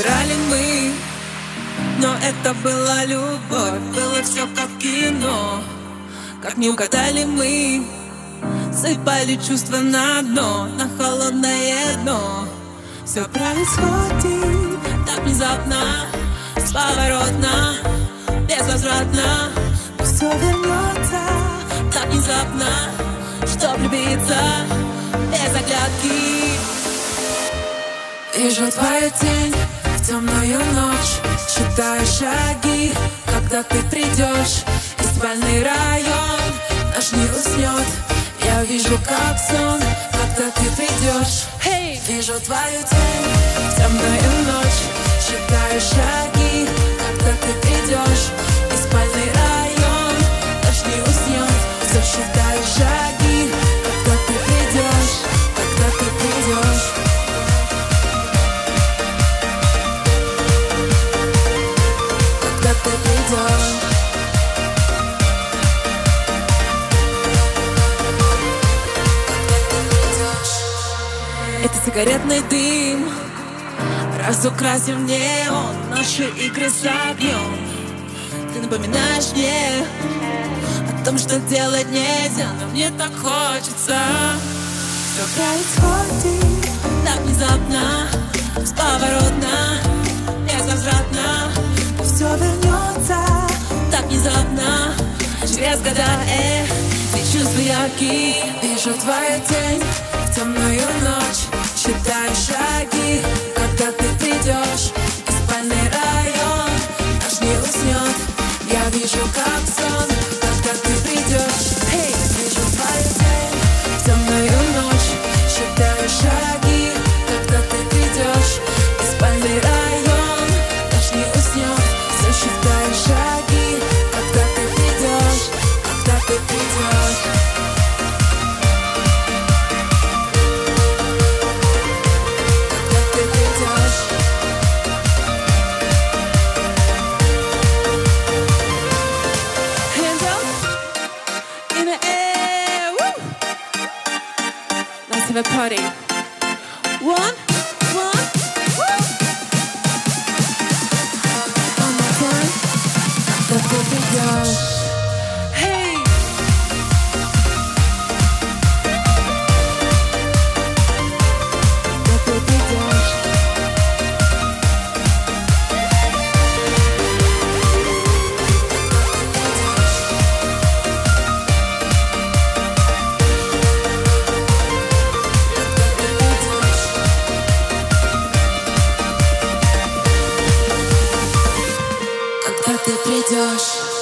выбирали мы, но это была любовь. Было все как в кино, как не угадали мы. Сыпали чувства на дно, на холодное дно. Все происходит так внезапно, бесповоротно, безвозвратно. Все вернется так внезапно, чтоб влюбиться без оглядки. Вижу твою тень в темную ночь, считаю шаги, когда ты придешь. И спальный район наш не уснет. Я вижу как сон, когда ты придешь. Hey! Вижу твою тень в темную ночь, считаю шаги, когда ты придешь. И спальный район наш не уснет. Все считаю шаги, когда ты придешь, когда ты придешь. Когда ты придешь. Это сигаретный дым, разукрасим неон, наши игры с огнем. Ты напоминаешь мне о том, что делать нельзя, но мне так хочется. Все происходит так внезапно, бесповоротно, безвозвратно. Все вернется так внезапно, через года, эти чувства яркие. Вижу твою тень в темную ночь, считаю шаги, когда ты придешь. И спальный район наш не уснет. Я вижу как сон, когда ты придешь. Hey! Вижу твою тень в темную ночь, считаю шаги, когда ты придешь. И спальный район наш не уснет. Все считаю шаги, когда ты придешь, когда ты придешь. Let's have a party. One, woo! One more time. Когда ты придешь. Hey! Когда ты придешь. Когда ты придешь.